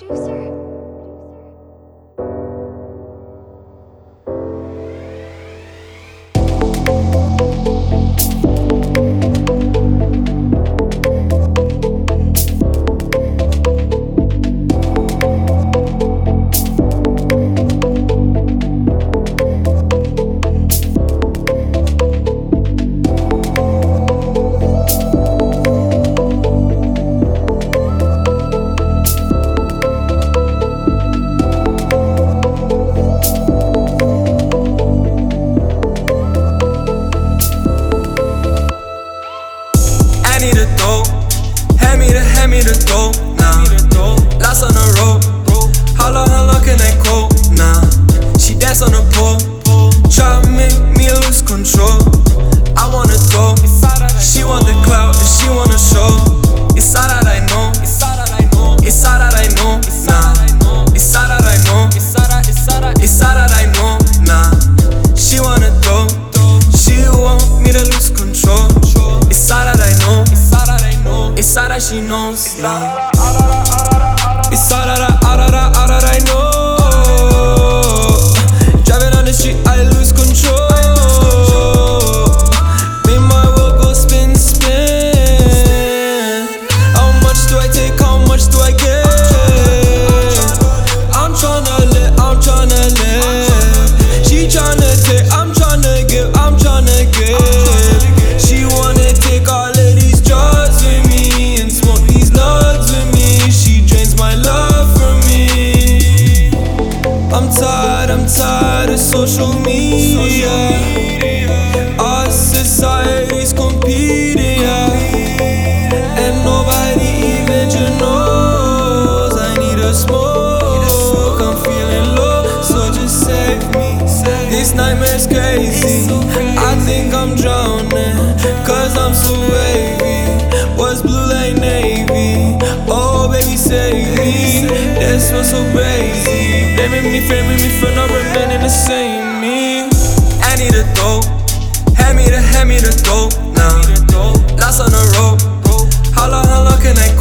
need a dope. Hand me the dope, nah. Lots on the road. How long can I go? Nah. She dance on the pole. Try to make me lose control. I wanna go. She want the clout and she wanna show. It's all that I know. It's all that I know. Nah. It's all that I know. It's all that I know. Nah. She wanna go. She want me to lose control. It's all that I know. It's all that she knows. Nah. It's all that I know. Driving on the street, I lose control. Make my world go spin. How much do I take? How much do I get? I'm tryna live. She tryna take, I'm tryna give. She wanna take all of these drugs with me and smoke these nugs with me. She drains my love from me. I'm tired of social media. Our society's competing, yeah. And nobody even knows I need a smoke. I'm feeling low, so just save me. This nightmare's crazy. I think I'm drowning, cause I'm so wavy. What's blue like navy? Oh baby save me. This one's so crazy. Framing me for not remaining the same me. I need a dope. Hand me the dope, nah. Lots on the road. How long can I